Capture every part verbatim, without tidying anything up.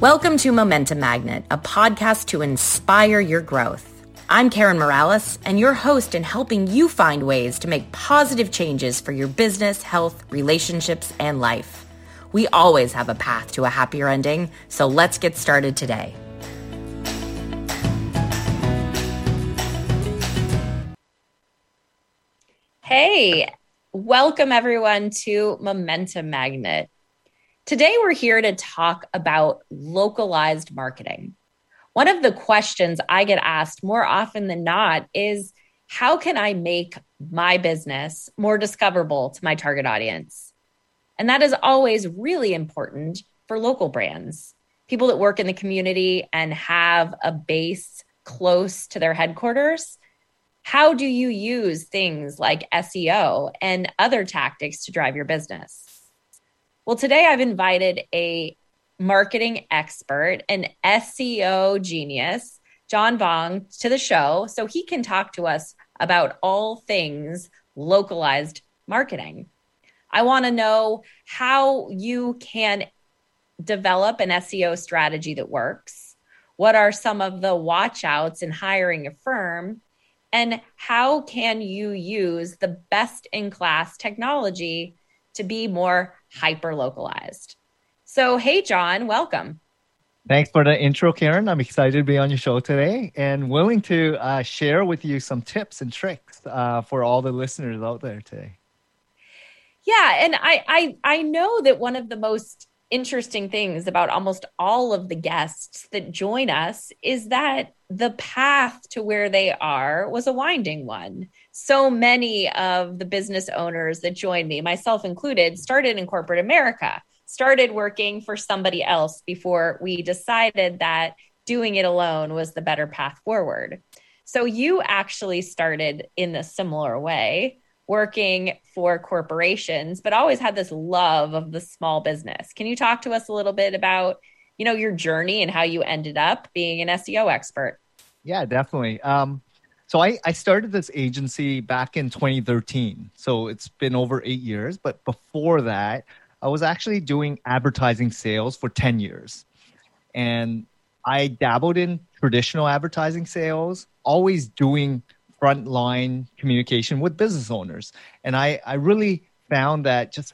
Welcome to Momentum Magnet, a podcast to inspire your growth. I'm Karen Morales, and your host in helping you find ways to make positive changes for your business, health, relationships, and life. We always have a path to a happier ending, so let's get started today. Hey, welcome everyone to Momentum Magnet. Today we're here to talk about localized marketing. One of the questions I get asked more often than not is, how can I make my business more discoverable to my target audience? And that is always really important for local brands, people that work in the community and have a base close to their headquarters. How do you use things like S E O and other tactics to drive your business? Well, today I've invited a marketing expert, an S E O genius, John Vong, to the show so he can talk to us about all things localized marketing. I want to know how you can develop an S E O strategy that works. What are some of the watch outs in hiring a firm? And how can you use the best in class technology to be more hyper localized? So, hey, John, welcome. Thanks for the intro, Karen. I'm excited to be on your show today and willing to uh, share with you some tips and tricks uh, for all the listeners out there today. Yeah, and I, I I know that one of the most interesting things about almost all of the guests that join us is that the path to where they are was a winding one. So many of the business owners that joined me, myself included, started in corporate America, started working for somebody else before we decided that doing it alone was the better path forward. So you actually started in a similar way, working for corporations, but always had this love of the small business. Can you talk to us a little bit about, you know, your journey and how you ended up being an S E O expert? Yeah, definitely. Um, so I, I started this agency back in twenty thirteen. So it's been over eight years. But before that, I was actually doing advertising sales for ten years. And I dabbled in traditional advertising sales, always doing frontline communication with business owners. And I, I really found that just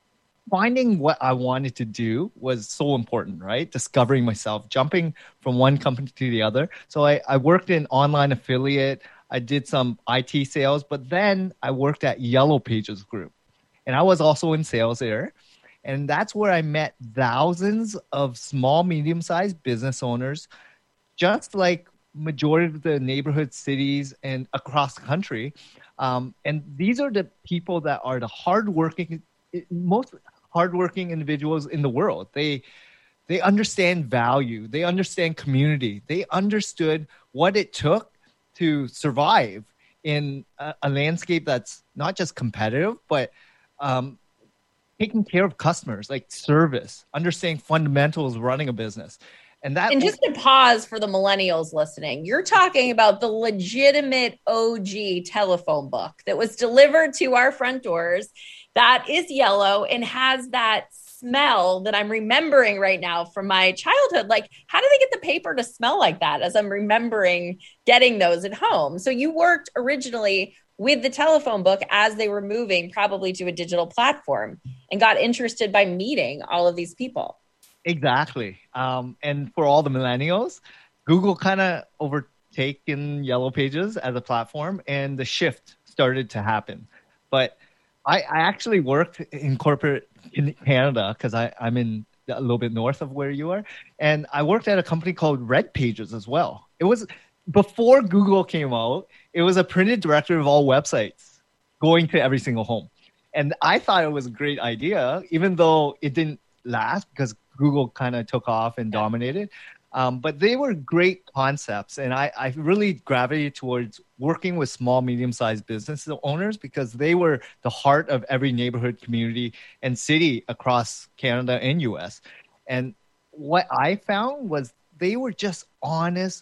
finding what I wanted to do was so important, right? Discovering myself, jumping from one company to the other. So I, I worked in online affiliate. I did some I T sales, but then I worked at Yellow Pages Group. And I was also in sales there. And that's where I met thousands of small, medium-sized business owners, just like majority of the neighborhood cities and across the country. Um, and these are the people that are the hardworking, most hardworking individuals in the world. They they understand value. They understand community. They understood what it took to survive in a, a landscape that's not just competitive, but um, taking care of customers, like service, understanding fundamentals of running a business. And that And just to pause for the millennials listening, you're talking about the legitimate O G telephone book that was delivered to our front doors that is yellow and has that smell that I'm remembering right now from my childhood. Like, how did they get the paper to smell like that as I'm remembering getting those at home? So you worked originally with the telephone book as they were moving probably to a digital platform and got interested by meeting all of these people. Exactly. Um, and for all the millennials, Google kind of overtaken Yellow Pages as a platform, and the shift started to happen. But I, I actually worked in corporate in Canada because I'm in a little bit north of where you are. And I worked at a company called Red Pages as well. It was before Google came out, it was a printed directory of all websites going to every single home. And I thought it was a great idea, even though it didn't last because Google kind of took off and dominated. Um, but they were great concepts. And I, I really gravitated towards working with small, medium-sized business owners because they were the heart of every neighborhood, community, and city across Canada and U S. And what I found was they were just honest,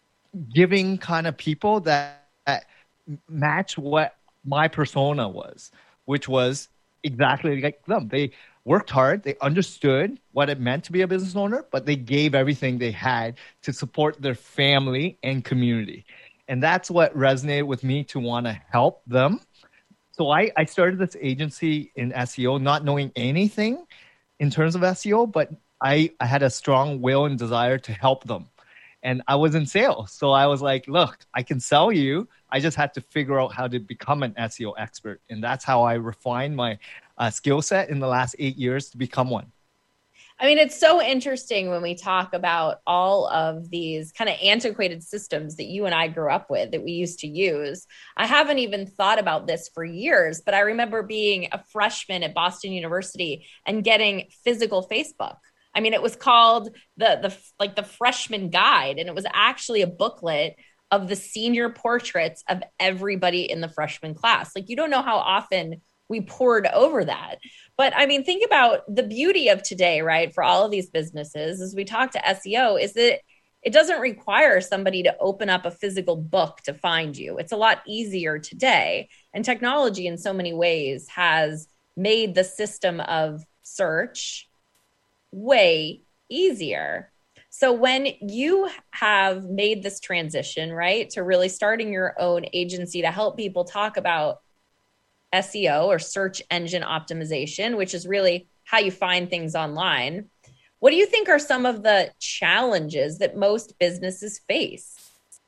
giving kind of people that, that match what my persona was, which was exactly like them. They worked hard, they understood what it meant to be a business owner, but they gave everything they had to support their family and community. And that's what resonated with me to want to help them. So I, I started this agency in S E O, not knowing anything in terms of S E O, but I, I had a strong will and desire to help them. And I was in sales. So I was like, look, I can sell you. I just had to figure out how to become an S E O expert. And that's how I refined my uh, skill set in the last eight years to become one. I mean, it's so interesting when we talk about all of these kind of antiquated systems that you and I grew up with that we used to use. I haven't even thought about this for years, but I remember being a freshman at Boston University and getting physical Facebook. I mean, it was called the the like the freshman guide, and it was actually a booklet of the senior portraits of everybody in the freshman class. Like, you don't know how often we poured over that. But I mean, think about the beauty of today, right? For all of these businesses, as we talk to S E O, is that it doesn't require somebody to open up a physical book to find you. It's a lot easier today. And technology in so many ways has made the system of search way easier. So when you have made this transition, right, to really starting your own agency to help people talk about S E O or search engine optimization, which is really how you find things online, what do you think are some of the challenges that most businesses face?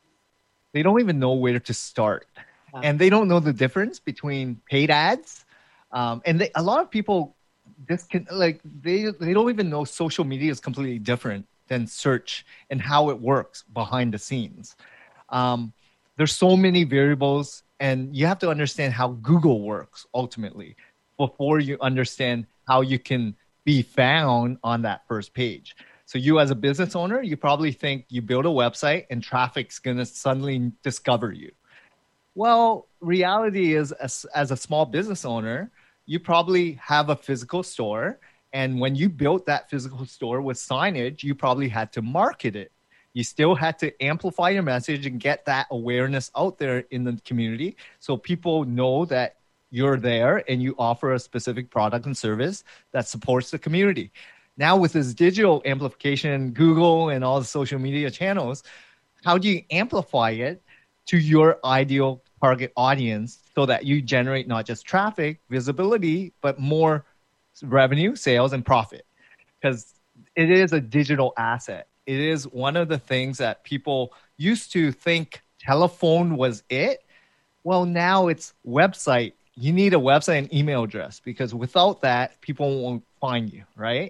They don't even know where to start. Wow. And they don't know the difference between paid ads. Um, and they, a lot of people this can like they they don't even know social media is completely different than search and how it works behind the scenes. Um, there's so many variables, and you have to understand how Google works ultimately before you understand how you can be found on that first page. So you as a business owner, you probably think you build a website and traffic's going to suddenly discover you. Well, reality is as, as a small business owner, you probably have a physical store. And when you built that physical store with signage, you probably had to market it. You still had to amplify your message and get that awareness out there in the community so people know that you're there and you offer a specific product and service that supports the community. Now with this digital amplification, Google and all the social media channels, how do you amplify it to your ideal target audience so that you generate not just traffic, visibility, but more revenue, sales, and profit? Because it is a digital asset. It is one of the things that people used to think telephone was it. Well, now it's website. You need a website and email address because without that, people won't find you, right?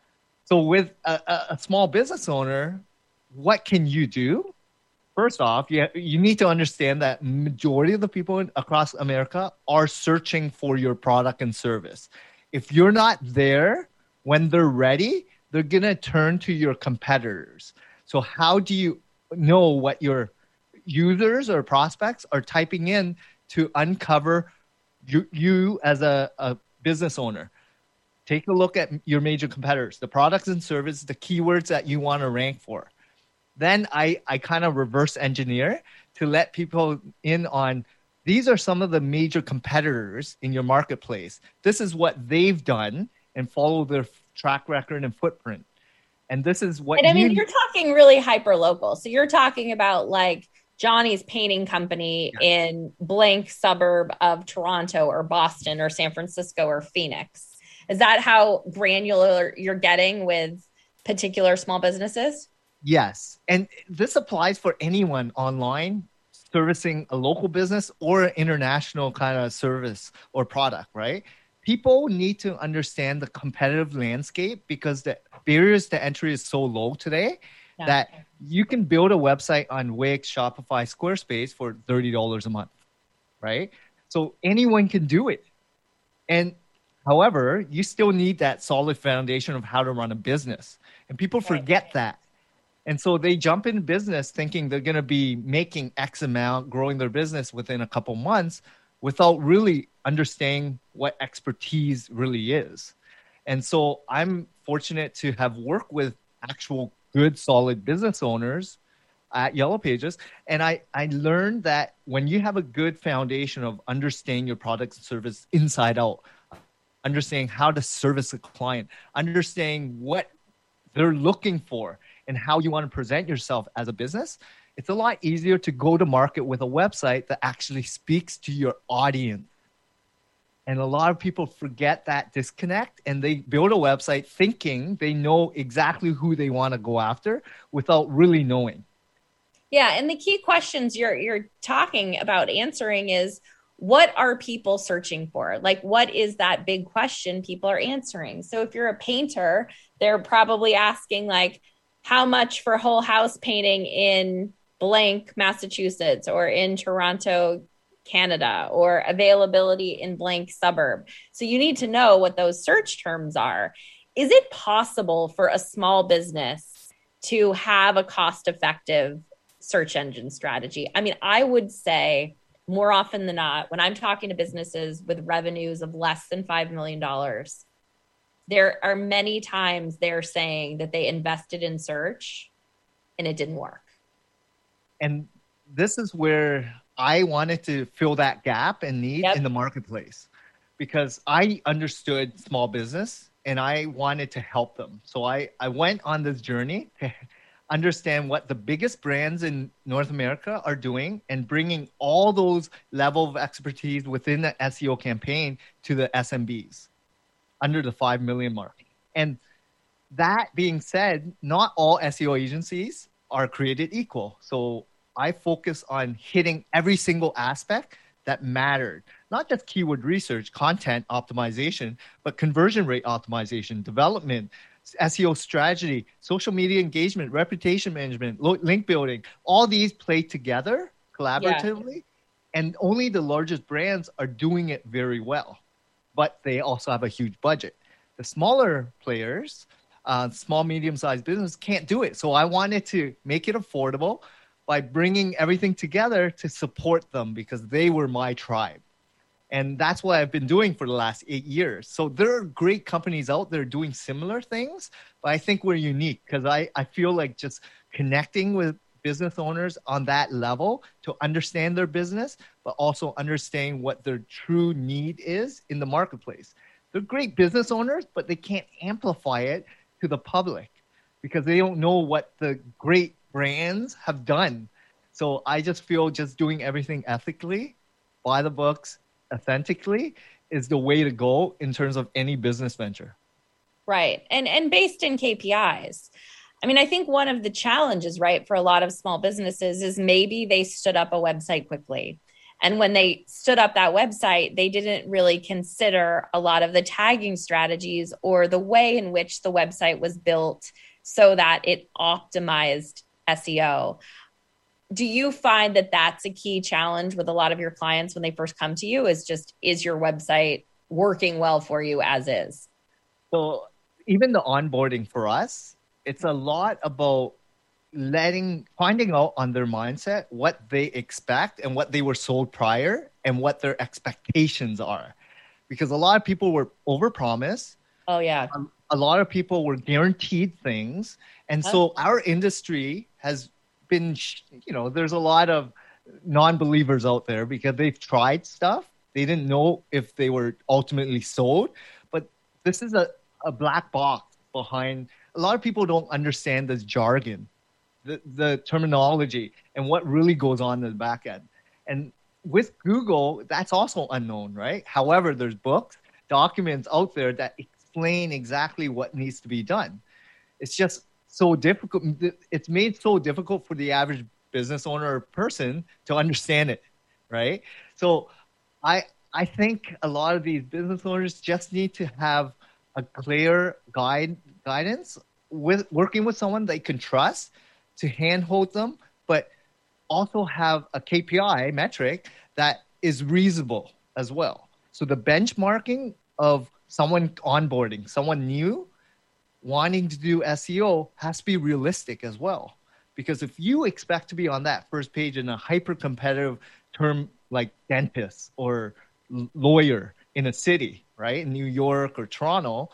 So with a, a small business owner, what can you do? First off, you, you need to understand that majority of the people in, across America are searching for your product and service. If you're not there when they're ready, they're going to turn to your competitors. So how do you know what your users or prospects are typing in to uncover you, you as a, a business owner? Take a look at your major competitors, the products and services, the keywords that you want to rank for. Then I, I kind of reverse engineer to let people in on these are some of the major competitors in your marketplace. This is what they've done and follow their track record and footprint. And this is what and I mean, you... you're talking really hyper local. So you're talking about like Johnny's painting company yeah. in blank suburb of Toronto or Boston or San Francisco or Phoenix. Is that how granular you're getting with particular small businesses? Yes. And this applies for anyone online servicing a local business or an international kind of service or product, right? People need to understand the competitive landscape because the barriers to entry is so low today yeah. that you can build a website on Wix, Shopify, Squarespace for thirty dollars a month, right? So anyone can do it. And however, you still need that solid foundation of how to run a business. And people forget right. that. And so they jump in business thinking they're going to be making X amount, growing their business within a couple months without really understanding what expertise really is. And so I'm fortunate to have worked with actual good, solid business owners at Yellow Pages. And I, I learned that when you have a good foundation of understanding your products and service inside out, understanding how to service a client, understanding what they're looking for and how you want to present yourself as a business, it's a lot easier to go to market with a website that actually speaks to your audience. And a lot of people forget that disconnect and they build a website thinking they know exactly who they want to go after without really knowing. Yeah, and the key questions you're you're talking about answering is, what are people searching for? Like, what is that big question people are answering? So if you're a painter, they're probably asking like, how much for whole house painting in blank Massachusetts or in Toronto, Canada, or availability in blank suburb. So you need to know what those search terms are. Is it possible for a small business to have a cost effective search engine strategy? I mean, I would say more often than not, when I'm talking to businesses with revenues of less than five million dollars, there are many times they're saying that they invested in search and it didn't work. And this is where I wanted to fill that gap and need yep. in the marketplace, because I understood small business and I wanted to help them. So I, I went on this journey to understand what the biggest brands in North America are doing and bringing all those level of expertise within the S E O campaign to the S M Bs under the five million mark. And that being said, not all S E O agencies are created equal. So I focus on hitting every single aspect that mattered, not just keyword research, content optimization, but conversion rate optimization, development, S E O strategy, social media engagement, reputation management, link building. All these play together collaboratively, yeah. And only the largest brands are doing it very well, but they also have a huge budget. The smaller players, uh, small, medium-sized business can't do it. So I wanted to make it affordable by bringing everything together to support them because they were my tribe. And that's what I've been doing for the last eight years. So there are great companies out there doing similar things, but I think we're unique because I, I feel like just connecting with business owners on that level to understand their business, but also understanding what their true need is in the marketplace. They're great business owners, but they can't amplify it to the public because they don't know what the great brands have done. So I just feel just doing everything ethically, by the books, authentically is the way to go in terms of any business venture. Right. And and based in K P Is. I mean, I think one of the challenges, right, for a lot of small businesses is maybe they stood up a website quickly. And when they stood up that website, they didn't really consider a lot of the tagging strategies or the way in which the website was built so that it optimized S E O. Do you find that that's a key challenge with a lot of your clients when they first come to you, is just, is your website working well for you as is? So even the onboarding for us, it's a lot about letting, finding out on their mindset what they expect and what they were sold prior and what their expectations are. Because a lot of people were overpromised. Oh, yeah. A, a lot of people were guaranteed things. And oh. so our industry has been, you know, there's a lot of non-believers out there because they've tried stuff. They didn't know if they were ultimately sold. But this is a, a black box behind. A lot of people don't understand this jargon, the, the terminology, and what really goes on in the back end. And with Google, that's also unknown, right? However, there's books, documents out there that explain exactly what needs to be done. It's just so difficult. It's made so difficult for the average business owner or person to understand it, right? So I I think a lot of these business owners just need to have a clear guide guidance with working with someone they can trust to handhold them, but also have a K P I metric that is reasonable as well. So the benchmarking of someone onboarding, someone new wanting to do S E O has to be realistic as well. Because if you expect to be on that first page in a hyper competitive term like dentist or lawyer in a city, right, in New York or Toronto,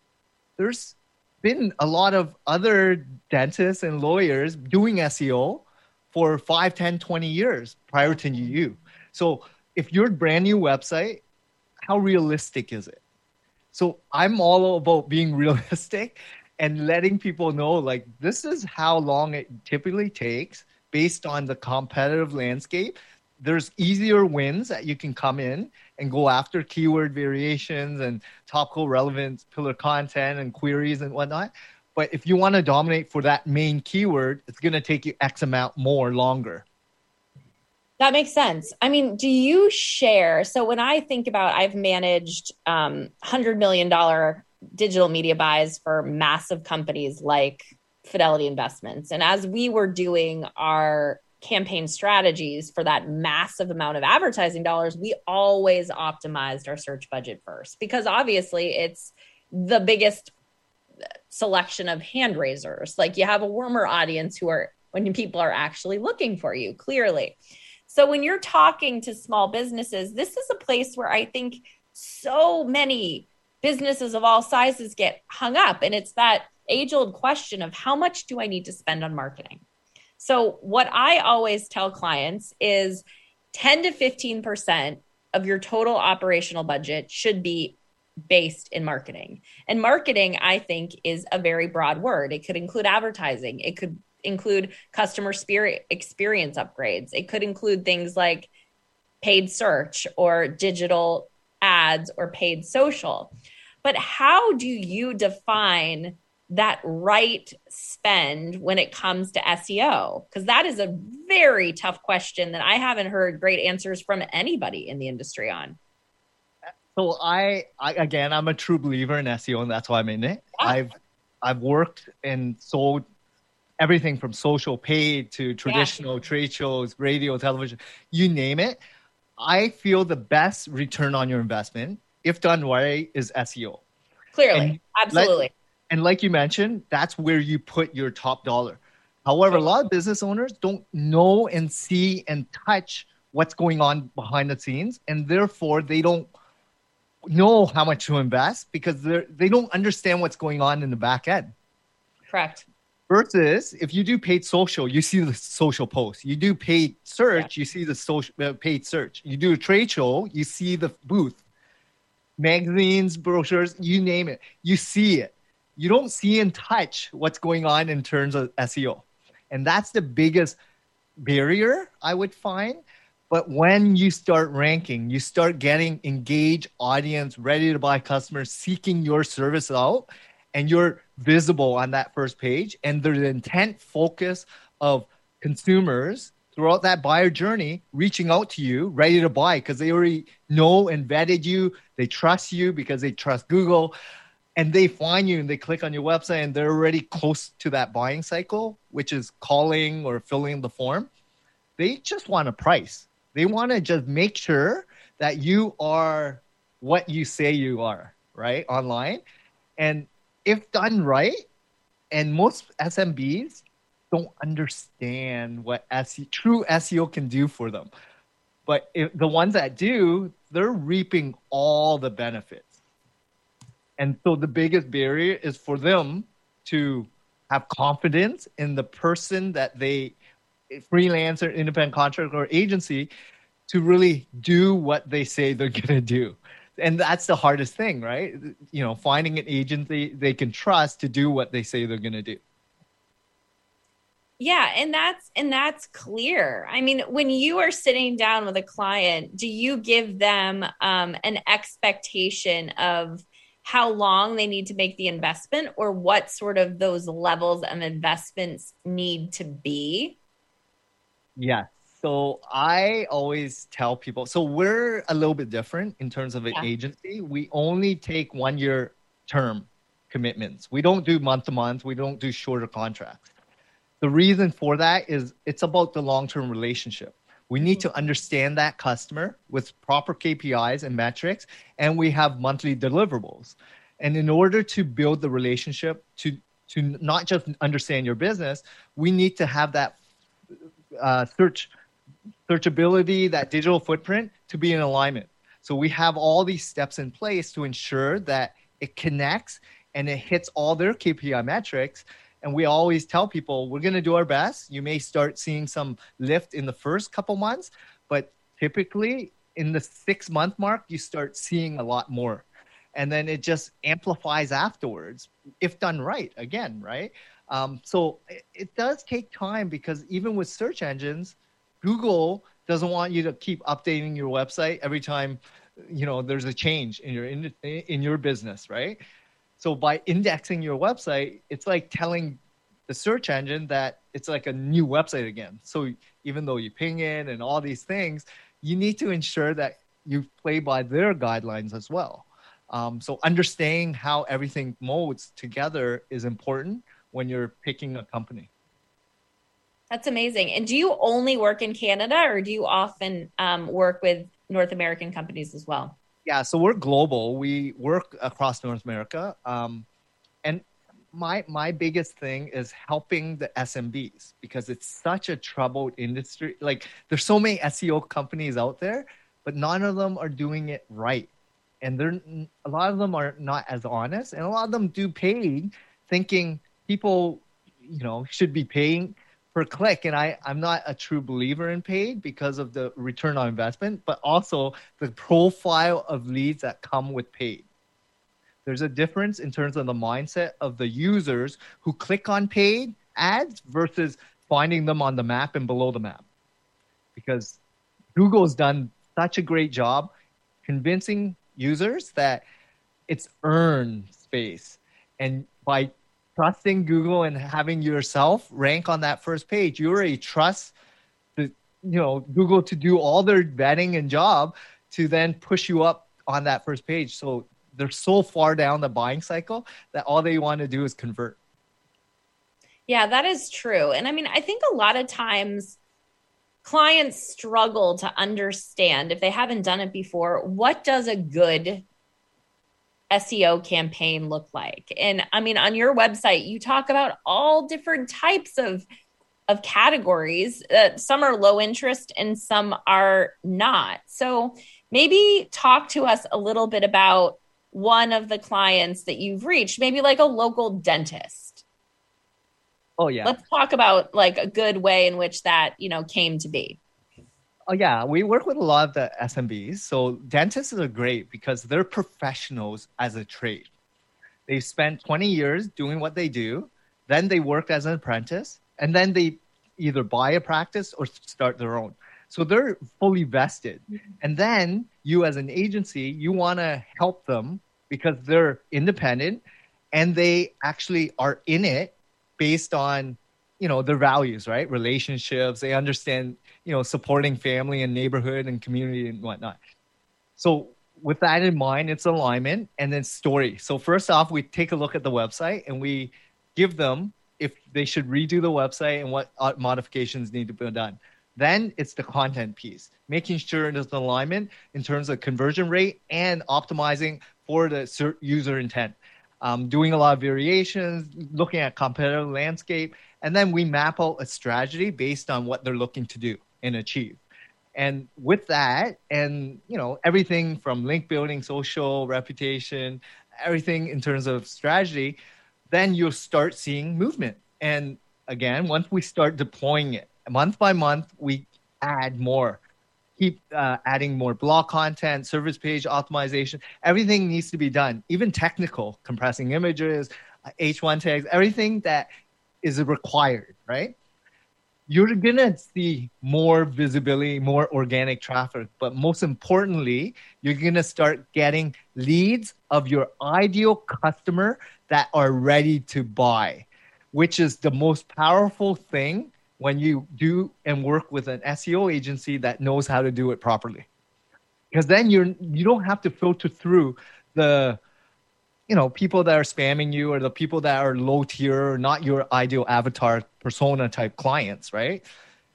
there's been a lot of other dentists and lawyers doing S E O for five, ten, twenty years prior to you. So if you're a brand new website, how realistic is it? So I'm all about being realistic and letting people know like this is how long it typically takes based on the competitive landscape. There's easier wins that you can come in and go after keyword variations and topical relevance, pillar content and queries and whatnot. But if you want to dominate for that main keyword, it's going to take you X amount more longer. That makes sense. I mean, do you share? So when I think about, I've managed um, one hundred million dollars digital media buys for massive companies like Fidelity Investments. And as we were doing our campaign strategies for that massive amount of advertising dollars, we always optimized our search budget first, because obviously it's the biggest selection of hand raisers. Like you have a warmer audience who are, when people are actually looking for you, clearly. So when you're talking to small businesses, this is a place where I think so many businesses of all sizes get hung up. And it's that age-old question of how much do I need to spend on marketing? So what I always tell clients is ten to fifteen percent of your total operational budget should be based in marketing. And marketing, I think, is a very broad word. It could include advertising. It could include customer spirit experience upgrades. It could include things like paid search or digital ads or paid social. But how do you define that right spend when it comes to S E O? Because that is a very tough question that I haven't heard great answers from anybody in the industry on. So I, I again, I'm a true believer in S E O, and that's why I'm in it. Yeah. I've I've worked and sold everything from social paid to traditional yeah. trade shows, radio, television, you name it. I feel the best return on your investment, if done right, is S E O. Clearly, and absolutely. Like, and like you mentioned, that's where you put your top dollar. However, a lot of business owners don't know and see and touch what's going on behind the scenes, and therefore they don't know how much to invest because they they don't understand what's going on in the back end. Correct. Versus if you do paid social, you see the social posts. You do paid search, yeah. you see the social uh, paid search. You do a trade show, you see the booth. Magazines, brochures, you name it. You see it. You don't see and touch what's going on in terms of S E O. And that's the biggest barrier I would find. But when you start ranking, you start getting engaged audience, ready to buy customers, seeking your service out, and you're visible on that first page, and there's the intent focus of consumers throughout that buyer journey reaching out to you, ready to buy because they already know and vetted you. They trust you because they trust Google, and they find you and they click on your website and they're already close to that buying cycle, which is calling or filling the form. They just want a price. They want to just make sure that you are what you say you are, right? Online. And if done right, and most S M Bs don't understand what S E O, true S E O can do for them. But if the ones that do, they're reaping all the benefits. And so the biggest barrier is for them to have confidence in the person that they, freelancer, independent contractor, or agency, to really do what they say they're going to do. And that's the hardest thing, right? You know, finding an agency they can trust to do what they say they're going to do. Yeah, and that's and that's clear. I mean, when you are sitting down with a client, do you give them um, an expectation of how long they need to make the investment, or what sort of those levels of investments need to be? Yeah. So I always tell people, so we're a little bit different in terms of an yeah. agency. We only take one year term commitments. We don't do month to month. We don't do shorter contracts. The reason for that is it's about the long-term relationship. We need to understand that customer with proper K P Is and metrics, and we have monthly deliverables. And in order to build the relationship, to, to not just understand your business, we need to have that uh, search searchability, that digital footprint to be in alignment. So we have all these steps in place to ensure that it connects and it hits all their K P I metrics. And we always tell people, we're going to do our best. You may start seeing some lift in the first couple months, but typically in the six month mark, you start seeing a lot more. and then it just amplifies afterwards if done right again, right? Um, so it, it does take time because even with search engines, Google doesn't want you to keep updating your website every time, you know, there's a change in your in, in your business, right? So by indexing your website, it's like telling the search engine that it's like a new website again. So even though you ping it and all these things, you need to ensure that you play by their guidelines as well. Um, so understanding how everything molds together is important when you're picking a company. That's amazing. And do you only work in Canada or do you often um, work with North American companies as well? Yeah, so we're global. We work across North America. Um, and my my biggest thing is helping the S M Bs because it's such a troubled industry. Like there's so many S E O companies out there, but none of them are doing it right. And they're a lot of them are not as honest, and a lot of them do pay thinking people, you know, should be paying per click. And I, I'm not a true believer in paid because of the return on investment, but also the profile of leads that come with paid. There's a difference in terms of the mindset of the users who click on paid ads versus finding them on the map and below the map. Because Google's done such a great job convincing users that it's earned space. And by trusting Google and having yourself rank on that first page, you already trust the, you know, Google to do all their vetting and job to then push you up on that first page. So they're so far down the buying cycle that all they want to do is convert. Yeah, that is true. And I mean, I think a lot of times clients struggle to understand if they haven't done it before, what does a good S E O campaign look like? And I mean, on your website, you talk about all different types of of categories. Uh, some are low interest and some are not. So maybe talk to us a little bit about one of the clients that you've reached, maybe like a local dentist. Oh yeah. Let's talk about like a good way in which that, you know, came to be. Oh yeah, we work with a lot of the S M Bs. So dentists are great because they're professionals as a trade. They've spent twenty years doing what they do. Then they work as an apprentice, and then they either buy a practice or start their own. So they're fully vested. And then you as an agency, you want to help them because they're independent and they actually are in it based on, you know, their values, right? Relationships. They understand, you know, supporting family and neighborhood and community and whatnot. So with that in mind, it's alignment and then story. So first off, we take a look at the website and we give them if they should redo the website and what modifications need to be done. Then it's the content piece, making sure there's an alignment in terms of conversion rate and optimizing for the user intent. Um, doing a lot of variations, looking at competitive landscape, and then we map out a strategy based on what they're looking to do and achieve. And with that, and you know, everything from link building, social reputation, everything in terms of strategy, then you'll start seeing movement. And again, once we start deploying it, month by month, we add more. Keep uh, adding more blog content, service page optimization. Everything needs to be done, even technical, compressing images, H one tags, everything that is required, right? You're going to see more visibility, more organic traffic. But most importantly, you're going to start getting leads of your ideal customer that are ready to buy, which is the most powerful thing when you do and work with an S E O agency that knows how to do it properly. Because then you're you don't have to filter through the, you know, people that are spamming you or the people that are low tier or not your ideal avatar persona type clients, right?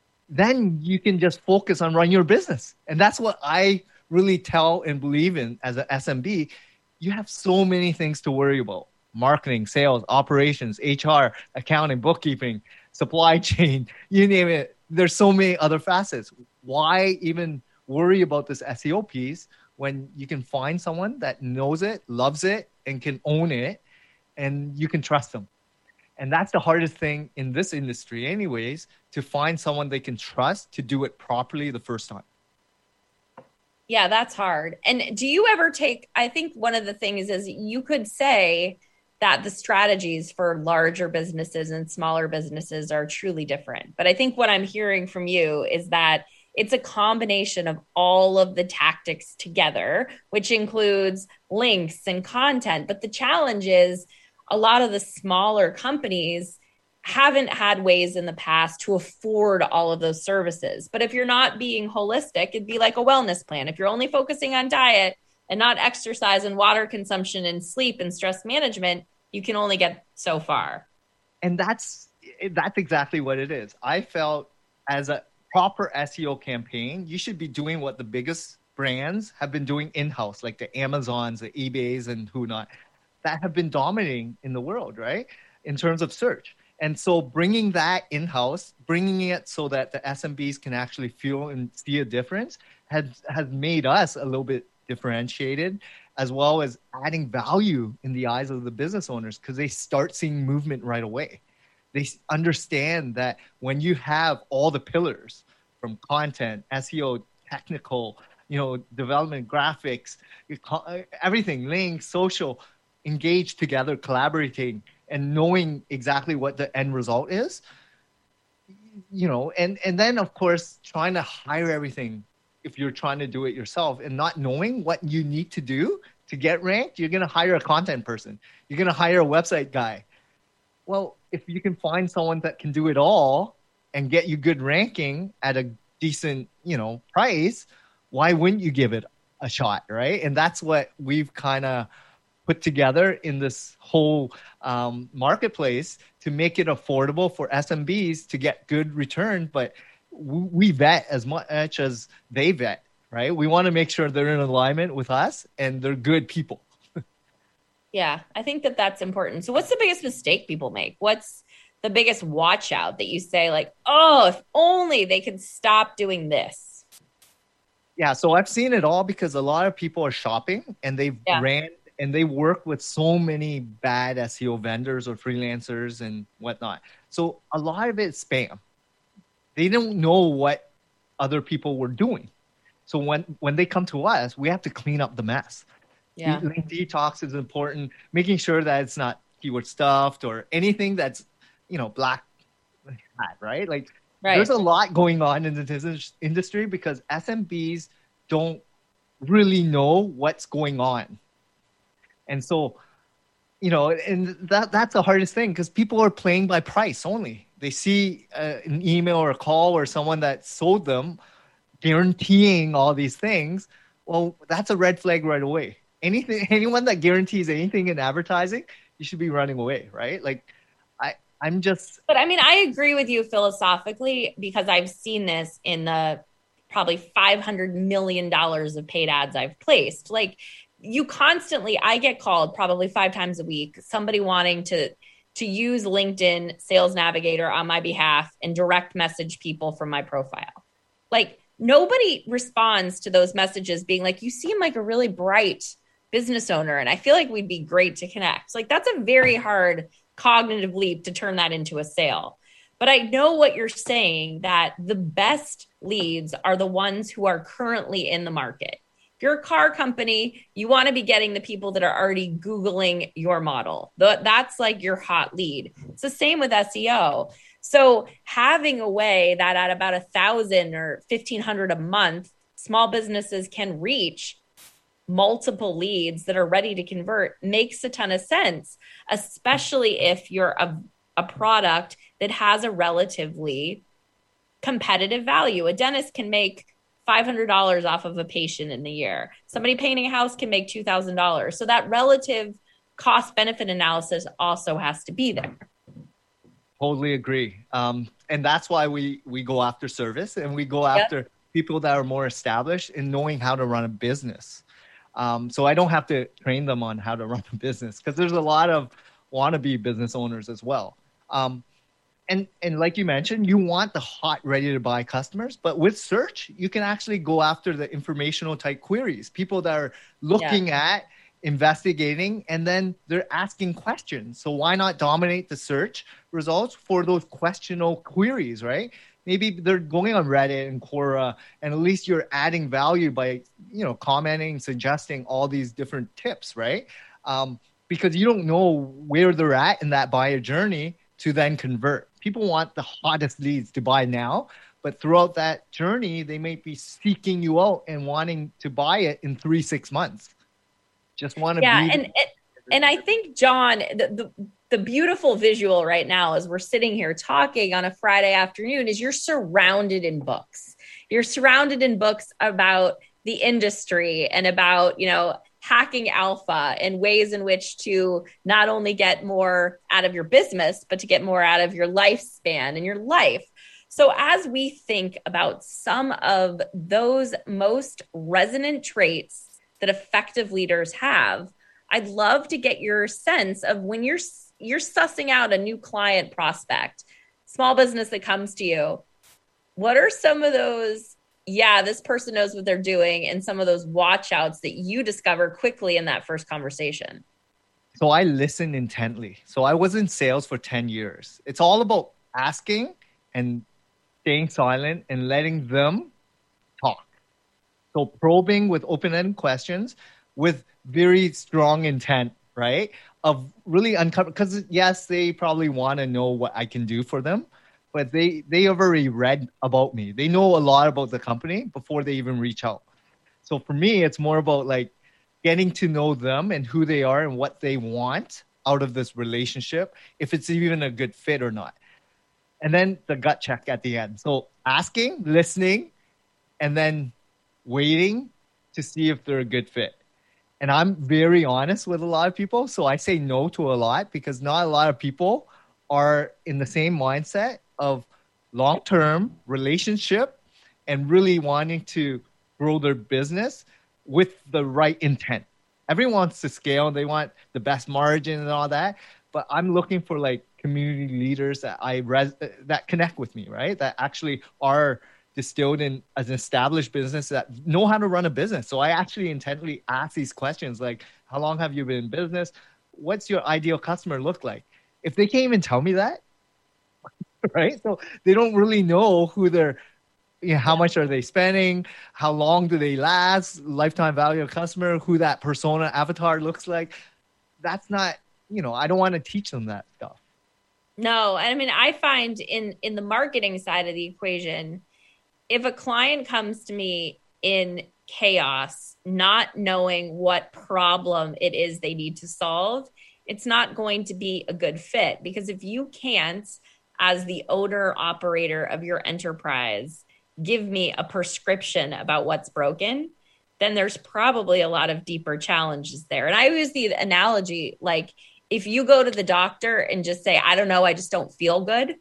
Then you can just focus on running your business. And that's what I really tell and believe in as an S M B. You have so many things to worry about. Marketing, sales, operations, H R, accounting, bookkeeping, supply chain, you name it. There's so many other facets. Why even worry about this S E O piece when you can find someone that knows it, loves it, and can own it, and you can trust them? And that's the hardest thing in this industry anyways, to find someone they can trust to do it properly the first time. Yeah, that's hard. And do you ever take, I think one of the things is you could say that the strategies for larger businesses and smaller businesses are truly different. But I think what I'm hearing from you is that it's a combination of all of the tactics together, which includes links and content. But the challenge is a lot of the smaller companies haven't had ways in the past to afford all of those services. But if you're not being holistic, it'd be like a wellness plan. If you're only focusing on diet and not exercise and water consumption and sleep and stress management, you can only get so far. And that's that's exactly what it is. I felt as a proper S E O campaign, you should be doing what the biggest brands have been doing in-house, like the Amazons, the eBays, and who not, that have been dominating in the world, right? In terms of search. And so bringing that in-house, bringing it so that the S M Bs can actually feel and see a difference has, has made us a little bit differentiated, as well as adding value in the eyes of the business owners because they start seeing movement right away. They understand that when you have all the pillars from content, S E O, technical, you know, development, graphics, everything, links, social, engaged together, collaborating, and knowing exactly what the end result is, you know, and, and then of course, trying to hire everything if you're trying to do it yourself and not knowing what you need to do to get ranked, you're going to hire a content person. You're going to hire a website guy. Well, if you can find someone that can do it all and get you good ranking at a decent, you know, price, why wouldn't you give it a shot, right? And that's what we've kind of put together in this whole um, marketplace to make it affordable for S M Bs to get good return. But we vet as much as they vet, right? We want to make sure they're in alignment with us and they're good people. Yeah, I think that that's important. So what's the biggest mistake people make? What's the biggest watch out that you say like, oh, if only they could stop doing this? Yeah, so I've seen it all because a lot of people are shopping and they've yeah. ran and they work with so many bad S E O vendors or freelancers and whatnot. So a lot of it is spam. They don't know what other people were doing. So when, when they come to us, we have to clean up the mess. Yeah. Link detox is important. Making sure that it's not keyword stuffed or anything that's, you know, black hat, right? Like right. There's a lot going on in the industry because S M Bs don't really know what's going on. And so, you know, and that that's the hardest thing because people are playing by price only. They see uh, an email or a call or someone that sold them guaranteeing all these things. Well, that's a red flag right away. Anything, anyone that guarantees anything in advertising, you should be running away, right? Like, I, I'm just. But I mean, I agree with you philosophically because I've seen this in the probably five hundred million dollars of paid ads I've placed. Like, you constantly, I get called probably five times a week, somebody wanting to to use LinkedIn Sales Navigator on my behalf and direct message people from my profile. Like, nobody responds to those messages being like, you seem like a really bright business owner and I feel like we'd be great to connect. Like that's a very hard cognitive leap to turn that into a sale. But I know what you're saying, that the best leads are the ones who are currently in the market. If you're a car company, you want to be getting the people that are already Googling your model. That's like your hot lead. It's the same with S E O. So having a way that at about a thousand or fifteen hundred a month, small businesses can reach multiple leads that are ready to convert makes a ton of sense, especially if you're a, a product that has a relatively competitive value. A dentist can make five hundred dollars off of a patient in the year. Somebody painting a house can make two thousand dollars. So that relative cost benefit analysis also has to be there. Totally agree. Um, and that's why we, we go after service and we go after yep. people that are more established in knowing how to run a business. Um, so I don't have to train them on how to run a business because there's a lot of wannabe business owners as well. Um, and, and like you mentioned, you want the hot, ready to buy customers, but with search, you can actually go after the informational type queries, people that are looking yeah. at, investigating, and then they're asking questions. So why not dominate the search results for those questionable queries, right? maybe they're going on Reddit and Quora, and at least you're adding value by, you know, commenting, suggesting all these different tips, right? Um, because you don't know where they're at in that buyer journey to then convert. People want the hottest leads to buy now, but throughout that journey, they may be seeking you out and wanting to buy it in three, six months. Just want to Yeah, be. and and I think, John, the, the the beautiful visual right now as we're sitting here talking on a Friday afternoon is you're surrounded in books. You're surrounded in books about the industry and about, you know, hacking alpha and ways in which to not only get more out of your business, but to get more out of your lifespan and your life. So as we think about some of those most resonant traits that effective leaders have, I'd love to get your sense of when you're you're sussing out a new client prospect, small business that comes to you. What are some of those, yeah, this person knows what they're doing, and some of those watch outs that you discover quickly in that first conversation? So I listen intently. So I was in sales for ten years. It's all about asking and staying silent and letting them talk. So probing with open-ended questions with very strong intent, right? Of really uncover, because yes, they probably want to know what I can do for them, but they they have already read about me. They know a lot about the company before they even reach out. So for me, it's more about like getting to know them and who they are and what they want out of this relationship, if it's even a good fit or not. And then the gut check at the end. So asking, listening, and then waiting to see if they're a good fit. And I'm very honest with a lot of people. So I say no to a lot because not a lot of people are in the same mindset of long-term relationship and really wanting to grow their business with the right intent. Everyone wants to scale. They want the best margin and all that. But I'm looking for like community leaders that I res- that connect with me, right? That actually are distilled in an established business that know how to run a business. So I actually intently ask these questions like, how long have you been in business? What's your ideal customer look like? If they can't even tell me that, right? So they don't really know who they're, you know, how much are they spending? How long do they last? Lifetime value of customer, who that persona avatar looks like. That's not, you know, I don't want to teach them that stuff. No, I mean, I find in in the marketing side of the equation, if a client comes to me in chaos, not knowing what problem it is they need to solve, it's not going to be a good fit. Because if you can't, as the owner operator of your enterprise, give me a prescription about what's broken, then there's probably a lot of deeper challenges there. And I use the analogy, like if you go to the doctor and just say, I don't know, I just don't feel good,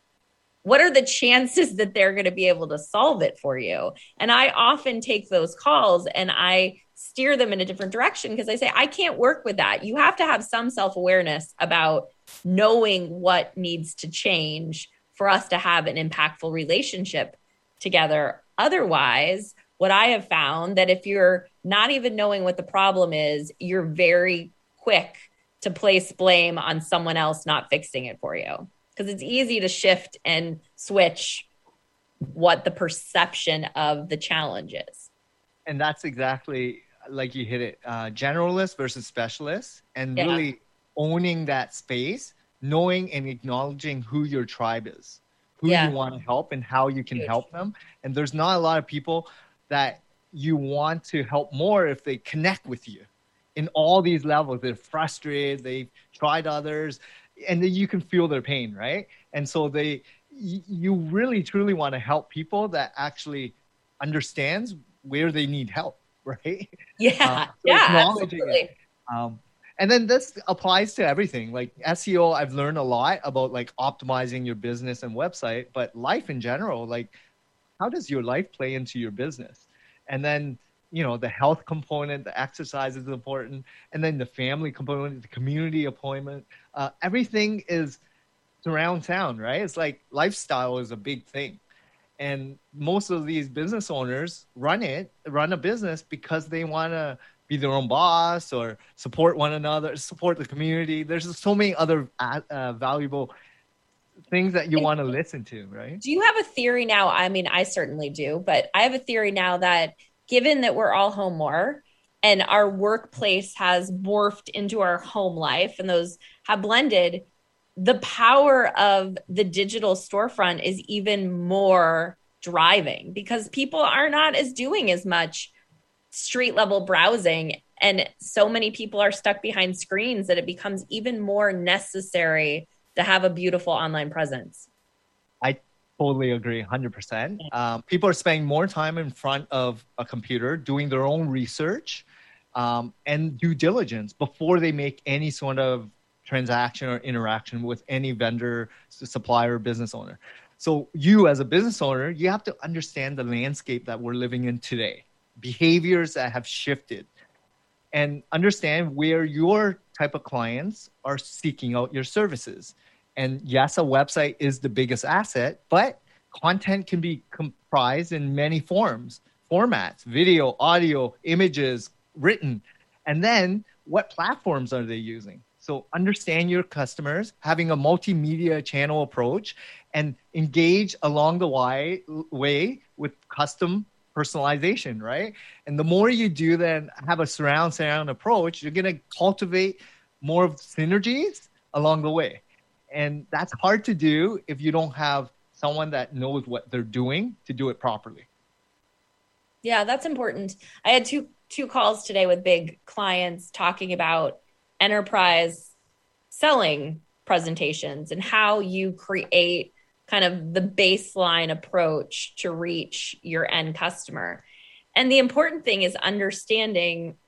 what are the chances that they're going to be able to solve it for you? And I often take those calls and I steer them in a different direction because I say, I can't work with that. You have to have some self-awareness about knowing what needs to change for us to have an impactful relationship together. Otherwise, what I have found that if you're not even knowing what the problem is, you're very quick to place blame on someone else not fixing it for you. Because it's easy to shift and switch what the perception of the challenge is. And that's exactly like you hit it, uh, generalist versus specialist, and yeah. really owning that space, knowing and acknowledging who your tribe is, who yeah. you want to help and how you can Huge. help them. And there's not a lot of people that you want to help more if they connect with you in all these levels. They're frustrated, they've tried others, and then you can feel their pain, right? And so they, you really truly want to help people that actually understands where they need help, right? Yeah, uh, so yeah, absolutely. It. Um, and then this applies to everything. Like S E O, I've learned a lot about like optimizing your business and website, but life in general, like how does your life play into your business? And then, you know, the health component, the exercise is important. And then the family component, the community appointment, uh, everything is surround sound, right? It's like lifestyle is a big thing. And most of these business owners run it, run a business because they want to be their own boss or support one another, support the community. There's so many other uh, valuable things that you want to listen to, right? Do you have a theory now? I mean, I certainly do, but I have a theory now that given that we're all home more and our workplace has morphed into our home life and those have blended, the power of the digital storefront is even more driving because people are not as doing as much street level browsing. And so many people are stuck behind screens that it becomes even more necessary to have a beautiful online presence. I totally agree, one hundred percent. Um, people are spending more time in front of a computer doing their own research um, and due diligence before they make any sort of transaction or interaction with any vendor, supplier, business owner. So you as a business owner, you have to understand the landscape that we're living in today, behaviors that have shifted, and understand where your type of clients are seeking out your services. And yes, a website is the biggest asset, but content can be comprised in many forms, formats, video, audio, images, written. And then what platforms are they using? So understand your customers, having a multimedia channel approach, and engage along the way, way with custom personalization, right? And the more you do then have a surround sound approach, you're going to cultivate more of synergies along the way. And that's hard to do if you don't have someone that knows what they're doing to do it properly. Yeah, that's important. I had two two calls today with big clients talking about enterprise selling presentations and how you create kind of the baseline approach to reach your end customer. And the important thing is understanding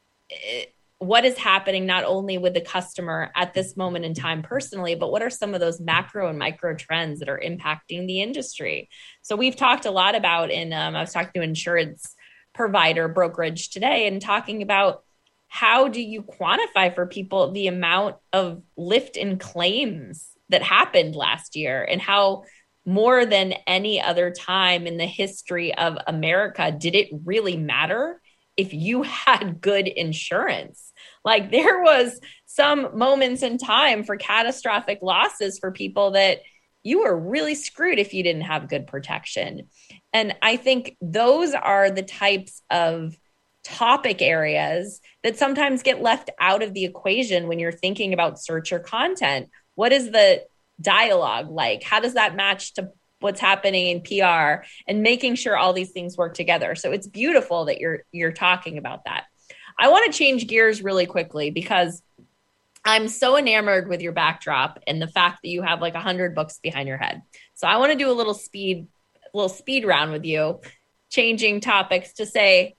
what is happening not only with the customer at this moment in time personally, but what are some of those macro and micro trends that are impacting the industry? So we've talked a lot about in, um, I was talking to an insurance provider brokerage today and talking about how do you quantify for people the amount of lift in claims that happened last year and how more than any other time in the history of America, did it really matter if you had good insurance? Like there was some moments in time for catastrophic losses for people that you were really screwed if you didn't have good protection. And I think those are the types of topic areas that sometimes get left out of the equation when you're thinking about search or content. What is the dialogue like? How does that match to what's happening in P R and making sure all these things work together? So it's beautiful that you're you're talking about that. I want to change gears really quickly because I'm so enamored with your backdrop and the fact that you have like a hundred books behind your head. So I want to do a little speed, little speed round with you, changing topics to say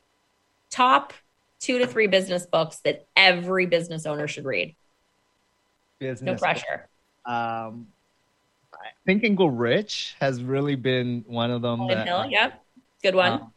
top two to three business books that every business owner should read. Business no pressure. Um, Think and Go Rich has really been one of them. Napoleon That, Hill, yep, good one. Um,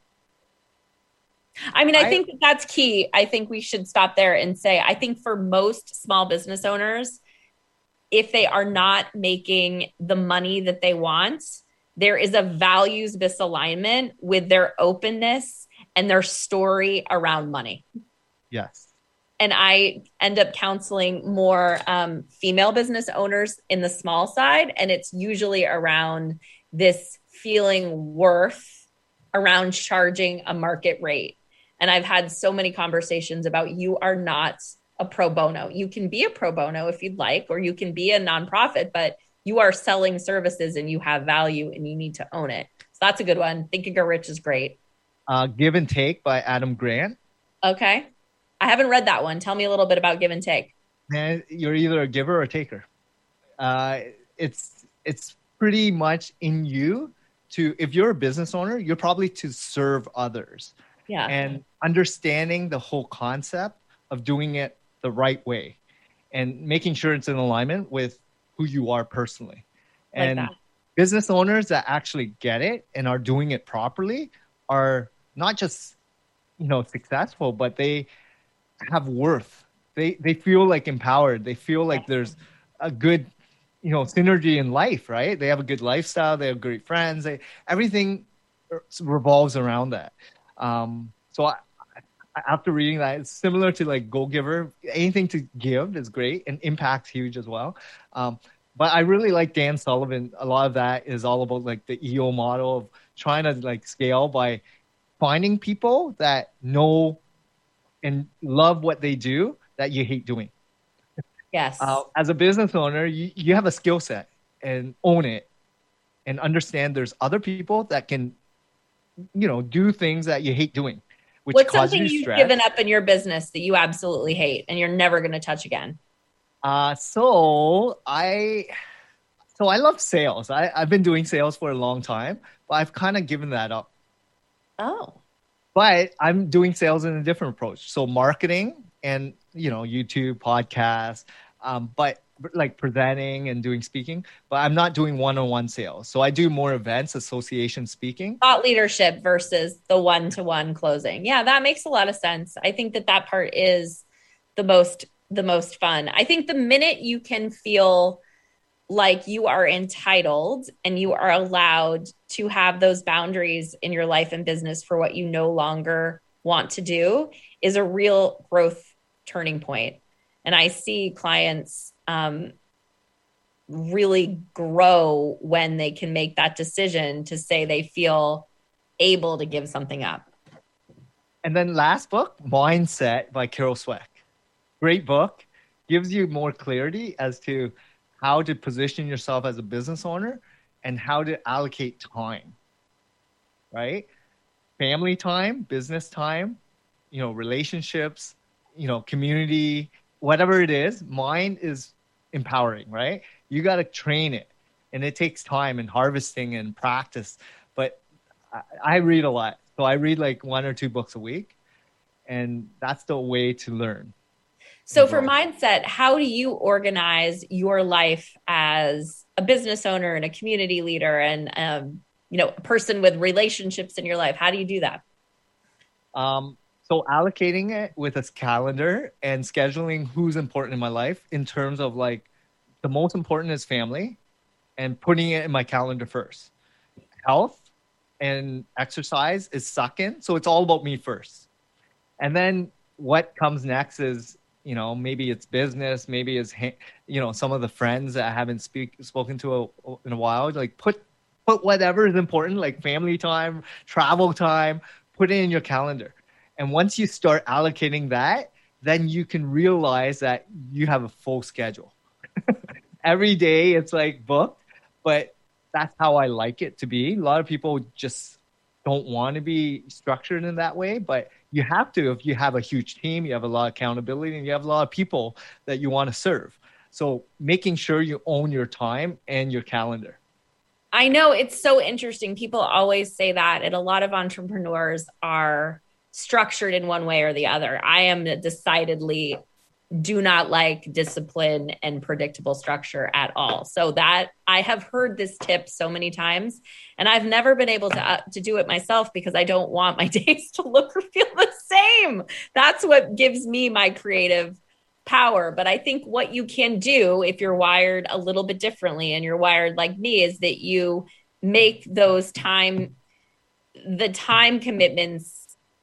I mean, I, I think that that's key. I think we should stop there and say, I think for most small business owners, if they are not making the money that they want, there is a values misalignment with their openness and their story around money. Yes. And I end up counseling more um, female business owners in the small side. And it's usually around this feeling worth around charging a market rate. And I've had so many conversations about you are not a pro bono. You can be a pro bono if you'd like, or you can be a nonprofit, but you are selling services and you have value and you need to own it. So that's a good one. Think and Go Rich is great. Uh, Give and Take by Adam Grant. Okay. I haven't read that one. Tell me a little bit about Give and Take. And you're either a giver or a taker. Uh, it's it's pretty much in you to, if you're a business owner, you're probably to serve others. Yeah. And understanding the whole concept of doing it the right way and making sure it's in alignment with who you are personally. Like And that. business owners that actually get it and are doing it properly are not just, you know, successful, but they have worth. They they feel like empowered. They feel like there's a good, you know, synergy in life, right? They have a good lifestyle. They have great friends. They, everything revolves around that. Um, so I, I, after reading that, it's similar to like Go Giver. Anything to give is great, and impact's huge as well. Um, but I really like Dan Sullivan. A lot of that is all about like the E O model of trying to like scale by finding people that know and love what they do that you hate doing. Uh, Yes. as a business owner, you, you have a skill set and own it and understand there's other people that can, you know, do things that you hate doing, which What's causes something you you've given stress. up in your business that you absolutely hate and you're never going to touch again? Uh, so I, so I love sales. I, I've been doing sales for a long time, but I've kind of given that up. Oh, But I'm doing sales in a different approach. So marketing and, you know, YouTube, podcasts, um, but like presenting and doing speaking, but I'm not doing one-on-one sales. So I do more events, association speaking. thought leadership versus the one to one closing. Yeah, that makes a lot of sense. I think that that part is the most the most fun. I think the minute you can feel like you are entitled and you are allowed to have those boundaries in your life and business for what you no longer want to do is a real growth turning point. And I see clients um, really grow when they can make that decision to say they feel able to give something up. And then last book, Mindset by Carol Sweck. Great book. Gives you more clarity as to how to position yourself as a business owner and how to allocate time, right? Family time, business time, you know, relationships, you know, community, whatever it is. Mine is empowering, right? You got to train it, and it takes time and harvesting and practice. But I, I read a lot. So I read like one or two books a week, and that's the way to learn So, and for grow. mindset, how do you organize your life as a business owner and a community leader and, um, you know, a person with relationships in your life? How do you do that? Um, so allocating it with a calendar and scheduling who's important in my life in terms of like the most important is family and putting it in my calendar first. Health and exercise is second. So it's all about me first. And then what comes next is, you know, maybe it's business, maybe it's, you know, some of the friends that I haven't speak, spoken to a, in a while, like put, put whatever is important, like family time, travel time, put it in your calendar. And once you start allocating that, then you can realize that you have a full schedule. Every day it's like booked, but that's how I like it to be. A lot of people just don't want to be structured in that way, but you have to if you have a huge team, you have a lot of accountability, and you have a lot of people that you want to serve. So making sure you own your time and your calendar. I know it's so interesting. People always say that, and a lot of entrepreneurs are structured in one way or the other. I am decidedly do not like discipline and predictable structure at all. So that I have heard this tip so many times, and I've never been able to uh, to do it myself because I don't want my days to look or feel the same. That's what gives me my creative power. But I think what you can do if you're wired a little bit differently and you're wired like me is that you make those time the time commitments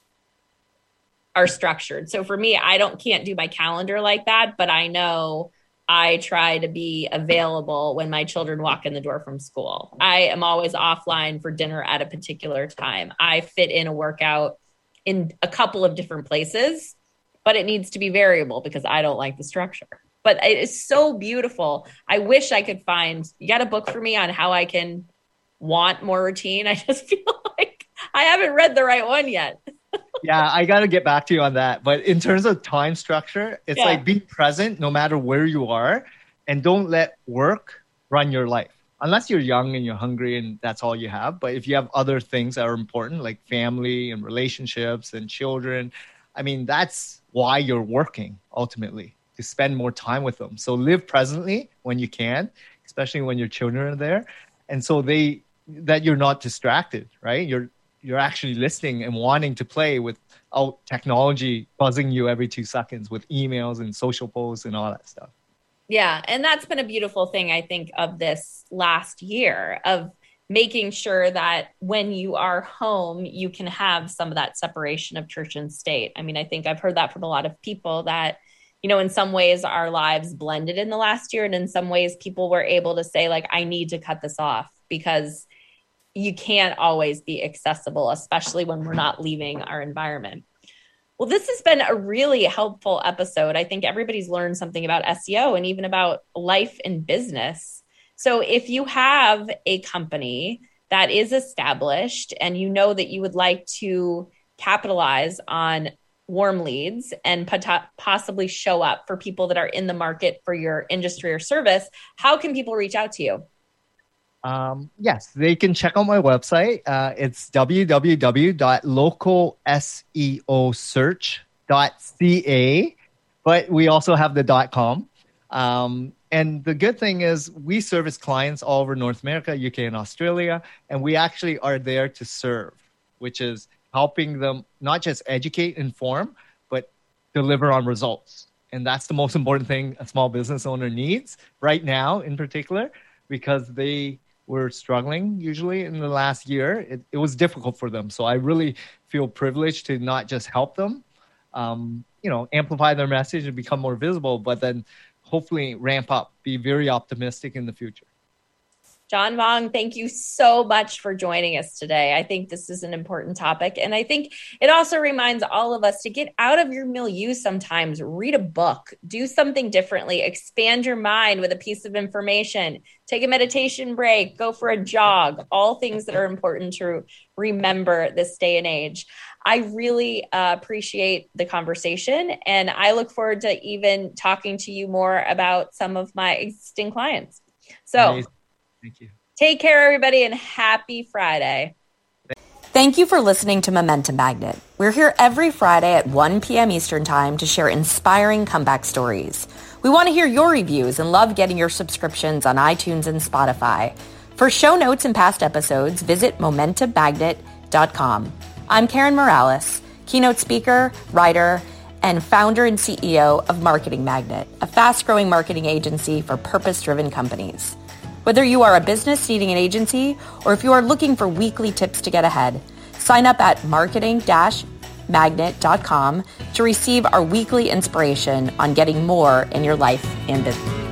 are structured. So for me, I don't can't do my calendar like that, but I know I try to be available when my children walk in the door from school. I am always offline for dinner at a particular time. I fit in a workout in a couple of different places, but it needs to be variable because I don't like the structure. But it is so beautiful. I wish I could find, you got a book for me on how I can want more routine. I just feel like I haven't read the right one yet. Yeah, I got to get back to you on that. But in terms of time structure, it's Yeah. like be present no matter where you are and don't let work run your life. Unless you're young and you're hungry and that's all you have. But if you have other things that are important, like family and relationships and children, I mean, that's why you're working ultimately, to spend more time with them. So live presently when you can, especially when your children are there. And so they, that you're not distracted, right? You're, you're actually listening and wanting to play without technology buzzing you every two seconds with emails and social posts and all that stuff. Yeah. And that's been a beautiful thing, I think, of this last year of making sure that when you are home, you can have some of that separation of church and state. I mean, I think I've heard that from a lot of people that you know, in some ways our lives blended in the last year. And in some ways people were able to say like, I need to cut this off because you can't always be accessible, especially when we're not leaving our environment. Well, this has been a really helpful episode. I think everybody's learned something about S E O and even about life and business. So if you have a company that is established and you know that you would like to capitalize on warm leads and pot- possibly show up for people that are in the market for your industry or service, how can people reach out to you? Um, yes, they can check out my website. Uh, it's w w w dot local s e o search dot c a, but we also have the .com. Um, and the good thing is we service clients all over North America, U K, and Australia, and we actually are there to serve, which is helping them not just educate, inform, but deliver on results. And that's the most important thing a small business owner needs right now in particular, because they were struggling usually in the last year. It, it was difficult for them. So I really feel privileged to not just help them, um, you know, amplify their message and become more visible, but then hopefully ramp up, be very optimistic in the future. John Vuong, thank you so much for joining us today. I think this is an important topic. And I think it also reminds all of us to get out of your milieu sometimes, read a book, do something differently, expand your mind with a piece of information, take a meditation break, go for a jog, all things that are important to remember this day and age. I really uh, appreciate the conversation, and I look forward to even talking to you more about some of my existing clients. So. Amazing. Thank you. Take care, everybody, and happy Friday. Thank you for listening to Momentum Magnet. We're here every Friday at one p.m. Eastern Time to share inspiring comeback stories. We want to hear your reviews and love getting your subscriptions on iTunes and Spotify. For show notes and past episodes, visit momentum magnet dot com. I'm Karen Morales, keynote speaker, writer, and founder and C E O of Marketing Magnet, a fast-growing marketing agency for purpose-driven companies. Whether you are a business needing an agency or if you are looking for weekly tips to get ahead, sign up at marketing dash magnet dot com to receive our weekly inspiration on getting more in your life and business.